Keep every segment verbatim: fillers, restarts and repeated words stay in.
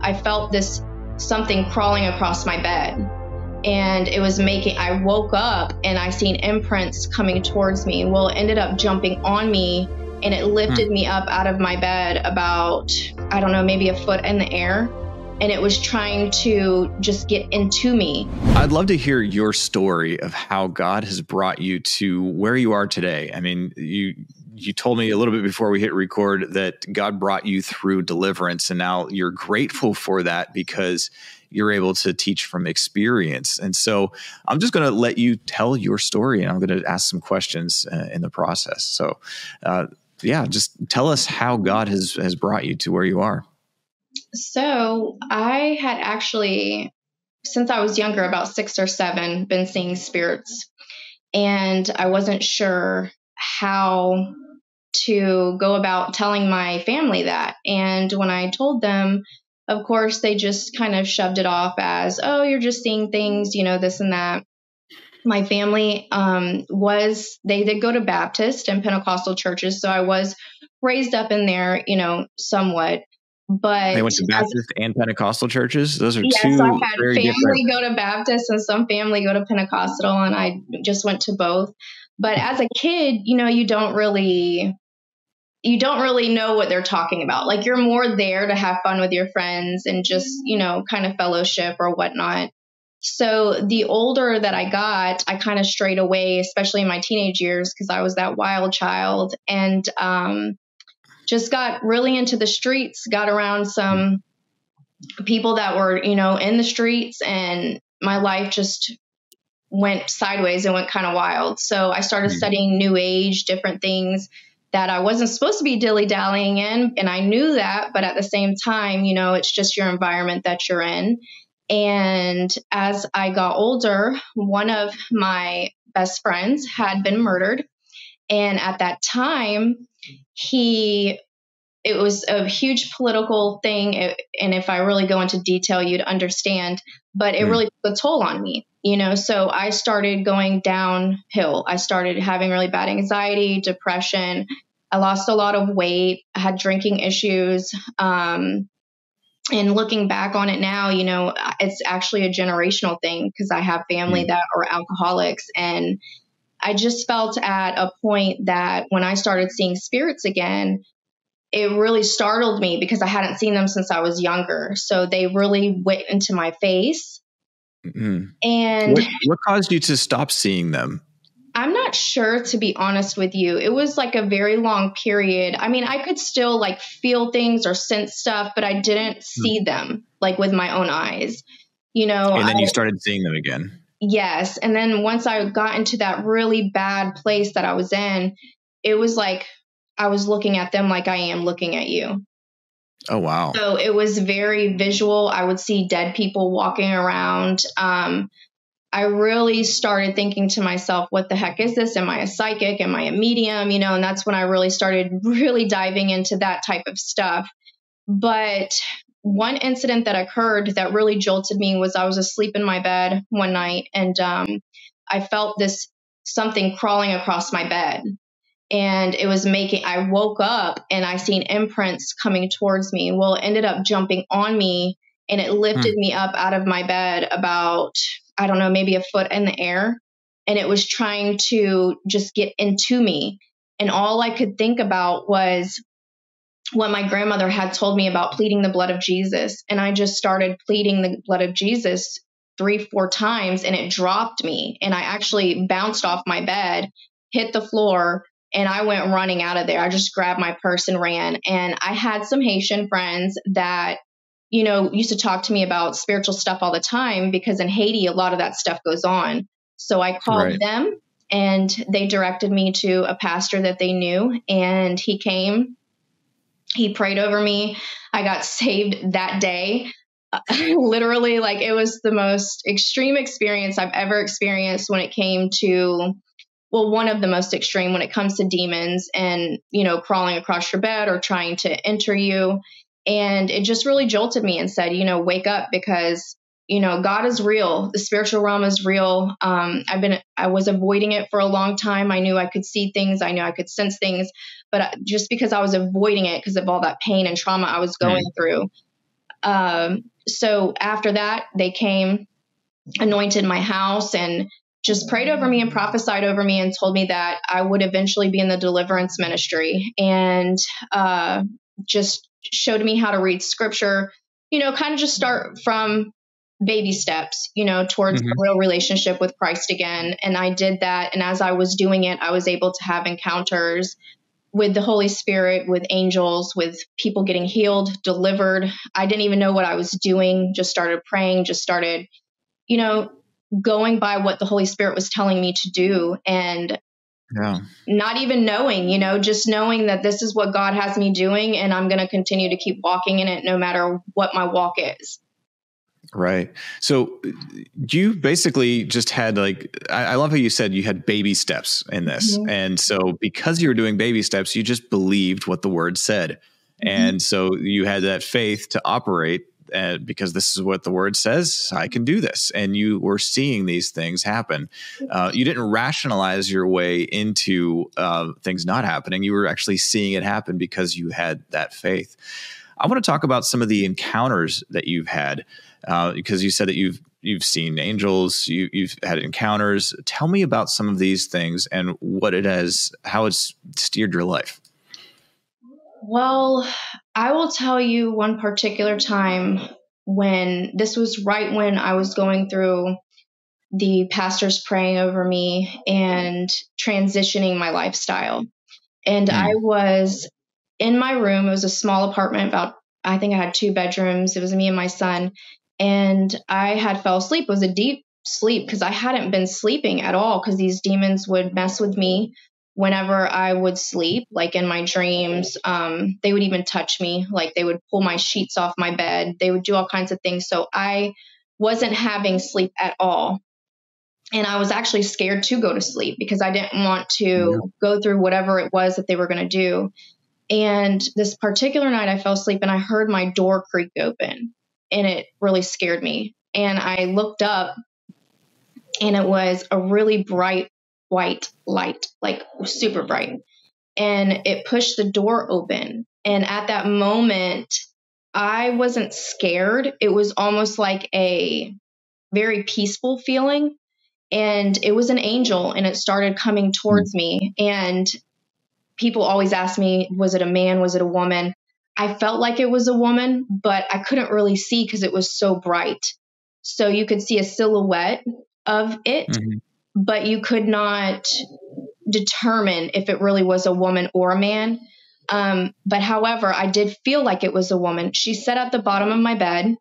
I felt this something crawling across my bed, and it was making, I woke up and I seen imprints coming towards me. Well, it ended up jumping on me, and it lifted hmm. me up out of my bed about, I don't know, maybe a foot in the air. And it was trying to just get into me. I'd love to hear your story of how God has brought you to where you are today. I mean, you you told me a little bit before we hit record that God brought you through deliverance, and now you're grateful for that because you're able to teach from experience. And so I'm just going to let you tell your story, and I'm going to ask some questions uh, in the process. So uh, yeah, just tell us how God has has brought you to where you are. So I had actually, since I was younger, about six or seven, been seeing spirits, and I wasn't sure how to go about telling my family that. And when I told them, of course, they just kind of shoved it off as, oh, you're just seeing things, you know, this and that. My family um, was, they did go to Baptist and Pentecostal churches. So I was raised up in there, you know, somewhat. But they went to Baptist as, and Pentecostal churches. Those are yes, two I had very family different. go to Baptist and some family go to Pentecostal, and I just went to both. But as a kid, you know, you don't really, you don't really know what they're talking about. Like, you're more there to have fun with your friends and just, you know, kind of fellowship or whatnot. So the older that I got, I kind of strayed away, especially in my teenage years, because I was that wild child. And um just got really into the streets, got around some people that were, you know, in the streets, and my life just went sideways and went kind of wild. So I started studying New Age, different things that I wasn't supposed to be dilly-dallying in. And I knew that, but at the same time, you know, it's just your environment that you're in. And as I got older, one of my best friends had been murdered. And at that time, he, it was a huge political thing. It, and if I really go into detail, you'd understand, but it mm. really took a toll on me, you know? So I started going downhill. I started having really bad anxiety, depression. I lost a lot of weight. I had drinking issues. Um, and looking back on it now, you know, it's actually a generational thing because I have family mm. that are alcoholics. And I just felt at a point that when I started seeing spirits again, it really startled me because I hadn't seen them since I was younger. So they really went into my face. Mm-hmm. And what, what caused you to stop seeing them? I'm not sure, to be honest with you. It was like a very long period. I mean, I could still like feel things or sense stuff, but I didn't see mm. them like with my own eyes, you know. And then I, you started seeing them again. Yes. And then once I got into that really bad place that I was in, it was like I was looking at them like I am looking at you. Oh, wow. So it was very visual. I would see dead people walking around. Um, I really started thinking to myself, what the heck is this? Am I a psychic? Am I a medium? You know, and that's when I really started really diving into that type of stuff. But one incident that occurred that really jolted me was I was asleep in my bed one night, and um, I felt this something crawling across my bed. And it was making, I woke up and I seen imprints coming towards me. Well, it ended up jumping on me, and it lifted hmm. me up out of my bed about, I don't know, maybe a foot in the air. And it was trying to just get into me. And all I could think about was what my grandmother had told me about pleading the blood of Jesus. And I just started pleading the blood of Jesus three, four times, and it dropped me. And I actually bounced off my bed, hit the floor, and I went running out of there. I just grabbed my purse and ran. And I had some Haitian friends that, you know, used to talk to me about spiritual stuff all the time, because in Haiti, a lot of that stuff goes on. So I called right. them, and they directed me to a pastor that they knew. And he came, he prayed over me. I got saved that day. Uh, literally, like, it was the most extreme experience I've ever experienced when it came to, well, one of the most extreme when it comes to demons and, you know, crawling across your bed or trying to enter you. And it just really jolted me and said, you know, wake up, because, you know, God is real. The spiritual realm is real. Um, I've been, I was avoiding it for a long time. I knew I could see things. I knew I could sense things, but just because I was avoiding it because of all that pain and trauma I was going mm. through, Um, so after that, they came, anointed my house, and just prayed over me and prophesied over me and told me that I would eventually be in the deliverance ministry, and uh, just showed me how to read scripture, you know, kind of just start from baby steps, you know, towards Mm-hmm. a real relationship with Christ again. And I did that. And as I was doing it, I was able to have encounters with the Holy Spirit, with angels, with people getting healed, delivered. I didn't even know what I was doing, just started praying, just started, you know, going by what the Holy Spirit was telling me to do. And Yeah. not even knowing, you know, just knowing that this is what God has me doing, and I'm going to continue to keep walking in it no matter what my walk is. Right. So you basically just had like, I, I love how you said you had baby steps in this. Mm-hmm. And so because you were doing baby steps, you just believed what the word said. Mm-hmm. And so you had that faith to operate, uh, because this is what the word says, I can do this. And you were seeing these things happen. Uh, you didn't rationalize your way into uh, things not happening. You were actually seeing it happen because you had that faith. I want to talk about some of the encounters that you've had. Uh, because you said that you've you've seen angels, you, you've had encounters. Tell me about some of these things and what it has, how it's steered your life. Well, I will tell you one particular time when this was right when I was going through the pastors praying over me and transitioning my lifestyle. And mm. I was in my room. It was a small apartment, about, I think I had two bedrooms. It was me and my son. And I had fell asleep. It was a deep sleep because I hadn't been sleeping at all, because these demons would mess with me whenever I would sleep, like in my dreams. Um, they would even touch me, like they would pull my sheets off my bed. They would do all kinds of things. So I wasn't having sleep at all. And I was actually scared to go to sleep because I didn't want to yeah. go through whatever it was that they were going to do. And this particular night I fell asleep and I heard my door creak open, and it really scared me. And I looked up, and it was a really bright white light, like super bright. And it pushed the door open. And at that moment, I wasn't scared. It was almost like a very peaceful feeling. And it was an angel, and it started coming towards me. And people always ask me, was it a man? Was it a woman? I felt like it was a woman, but I couldn't really see because it was so bright. So you could see a silhouette of it, mm-hmm. but you could not determine if it really was a woman or a man. Um, but however, I did feel like it was a woman. She sat at the bottom of my bed,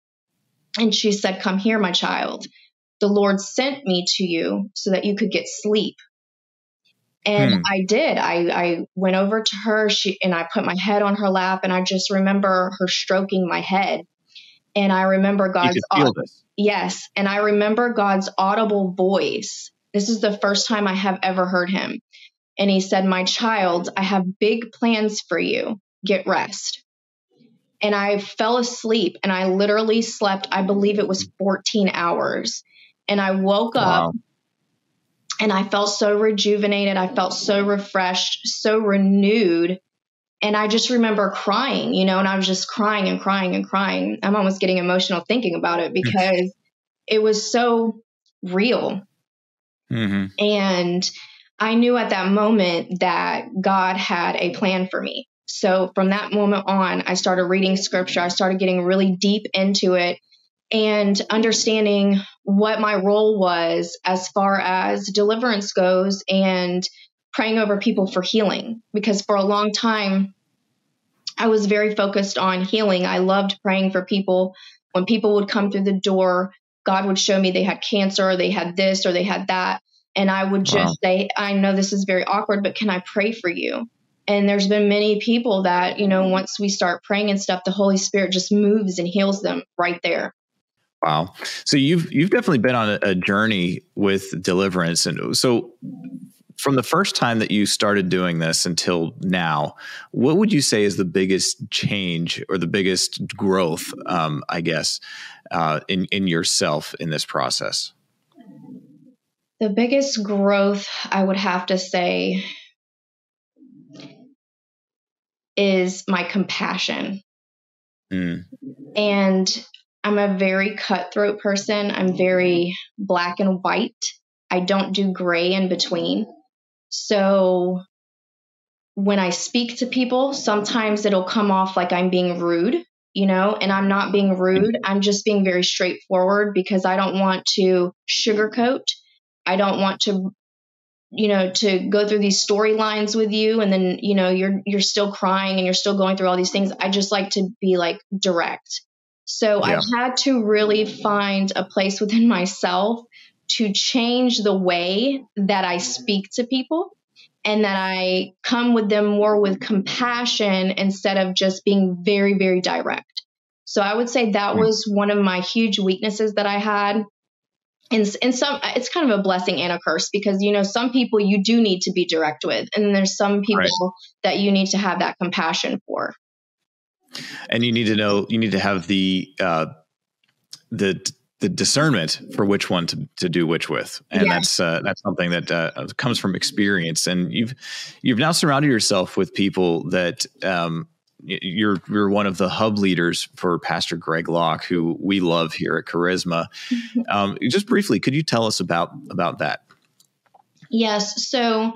and she said, "Come here, my child. The Lord sent me to you so that you could get sleep." And hmm. I did. I, I went over to her, she, and I put my head on her lap, and I just remember her stroking my head. And I remember God's, you could feel this. Yes. And I remember God's audible voice. This is the first time I have ever heard him. And he said, "My child, I have big plans for you. Get rest." And I fell asleep, and I literally slept, I believe it was fourteen hours. And I woke wow. up, and I felt so rejuvenated. I felt so refreshed, so renewed. And I just remember crying, you know, and I was just crying and crying and crying. I'm almost getting emotional thinking about it because it was so real. Mm-hmm. And I knew at that moment that God had a plan for me. So from that moment on, I started reading scripture. I started getting really deep into it and understanding what my role was as far as deliverance goes, and praying over people for healing. Because for a long time, I was very focused on healing. I loved praying for people. When people would come through the door, God would show me they had cancer, or they had this, or they had that. And I would just wow. say, "I know this is very awkward, but can I pray for you?" And there's been many people that, you know, once we start praying and stuff, the Holy Spirit just moves and heals them right there. Wow. So you've you've definitely been on a, a journey with deliverance. And so from the first time that you started doing this until now, what would you say is the biggest change or the biggest growth, um, I guess, uh, in, in yourself in this process? The biggest growth, I would have to say, is my compassion. Mm. And I'm a very cutthroat person. I'm very black and white. I don't do gray in between. So when I speak to people, sometimes it'll come off like I'm being rude, you know, and I'm not being rude. I'm just being very straightforward because I don't want to sugarcoat. I don't want to, you know, to go through these storylines with you. And then, you know, you're, you're still crying and you're still going through all these things. I just like to be like direct. So Yeah. I've had to really find a place within myself to change the way that I speak to people, and that I come with them more with compassion instead of just being very, very direct. So I would say that Mm. was one of my huge weaknesses that I had. And, and some, it's kind of a blessing and a curse because, you know, some people you do need to be direct with, and then there's some people Right. that you need to have that compassion for. And you need to know, you need to have the, uh, the, the discernment for which one to, to do which with. And Yeah. that's, uh, that's something that, uh, comes from experience. And you've, you've now surrounded yourself with people that, um, you're, you're one of the hub leaders for Pastor Greg Locke, who we love here at Charisma. Um, just briefly, could you tell us about, about that? Yes. So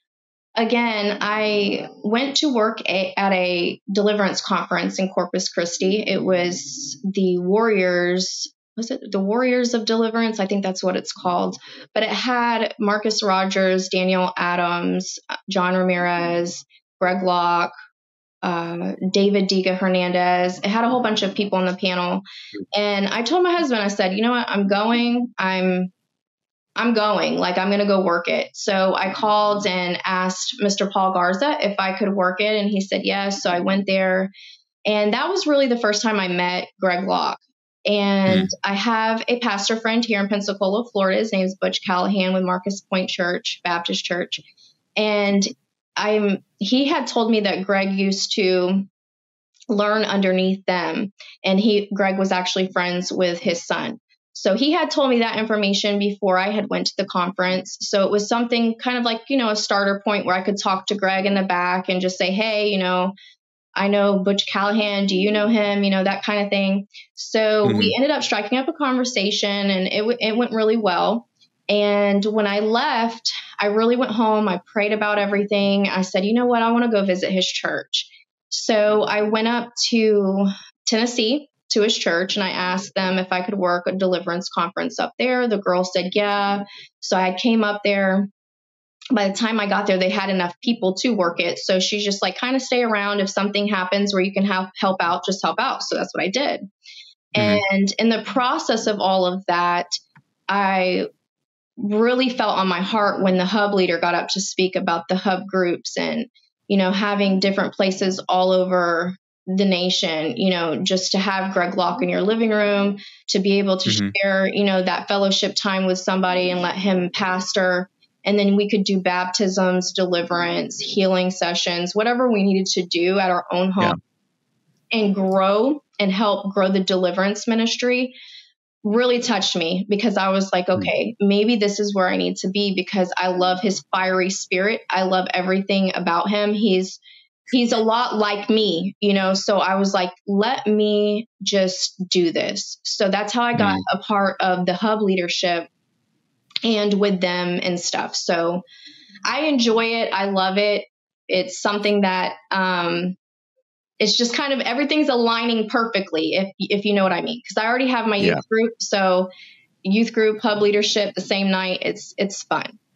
again, I went to work a, at a deliverance conference in Corpus Christi. It was the Warriors, was it the Warriors of Deliverance? I think that's what it's called. But it had Marcus Rogers, Daniel Adams, John Ramirez, Greg Locke, uh, David Diga Hernandez. It had a whole bunch of people on the panel. And I told my husband, I said, you know what, I'm going, I'm I'm going, like, I'm going to go work it. So I called and asked Mister Paul Garza if I could work it. And he said, yes. So I went there, and that was really the first time I met Greg Locke. And mm. I have a pastor friend here in Pensacola, Florida. His name is Butch Callahan with Marcus Point Church, Baptist Church. And I'm, he had told me that Greg used to learn underneath them. And he, Greg was actually friends with his son. So he had told me that information before I had went to the conference. So it was something kind of like, you know, a starter point where I could talk to Greg in the back and just say, hey, you know, I know Butch Callahan. Do you know him? You know, that kind of thing. So mm-hmm. we ended up striking up a conversation, and it, w- it went really well. And when I left, I really went home. I prayed about everything. I said, you know what? I want to go visit his church. So I went up to Tennessee to his church, and I asked them if I could work a deliverance conference up there. The girl said, yeah. So I came up there. By the time I got there, they had enough people to work it. So she's just like, kind of stay around. If something happens where you can help, help out, just help out. So that's what I did. Mm-hmm. And in the process of all of that, I really felt on my heart when the hub leader got up to speak about the hub groups and, you know, having different places all over the nation, you know, just to have Greg Locke in your living room, to be able to mm-hmm. share, you know, that fellowship time with somebody and let him pastor. And then we could do baptisms, deliverance, healing sessions, whatever we needed to do at our own home yeah. and grow and help grow the deliverance ministry really touched me, because I was like, okay, maybe this is where I need to be, because I love his fiery spirit. I love everything about him. He's He's a lot like me, you know, so I was like, let me just do this. So that's how I got mm. a part of the hub leadership and with them and stuff. So I enjoy it. I love it. It's something that um, it's just kind of everything's aligning perfectly, if if you know what I mean, because I already have my youth yeah. group. So youth group, hub leadership, the same night. It's it's fun.